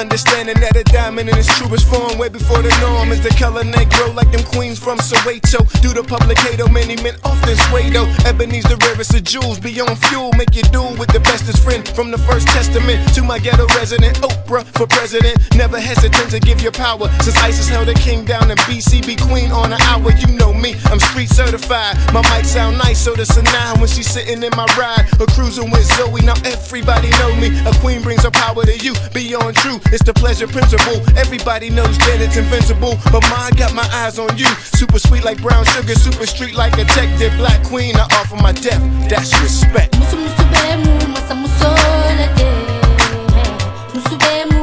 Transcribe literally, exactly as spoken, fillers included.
Understanding that a diamond in its truest form, way before the norm, is the color negro, like them queens from Soweto. Due to publicato, many men often sway though. Ebony's the rarest of jewels, beyond fuel, make you duel with the bestest friend. From the First Testament to my ghetto resident, Oprah for president. Never hesitant to give your power, since ISIS held a king down in B C. Be queen on an hour, you know me, I'm street certified. My mic sound nice, so does Sanaa when she's sitting in my ride. Or cruising with Zoe, now everybody know me. A queen brings her power to you, beyond true, it's the pleasure principle. Everybody knows Janet's invincible, but mine got my eyes on you. Super sweet like brown sugar, super street like a detective. Black queen, I offer my death, that's respect. Musu musu bemu, masa musolade. Musu bemu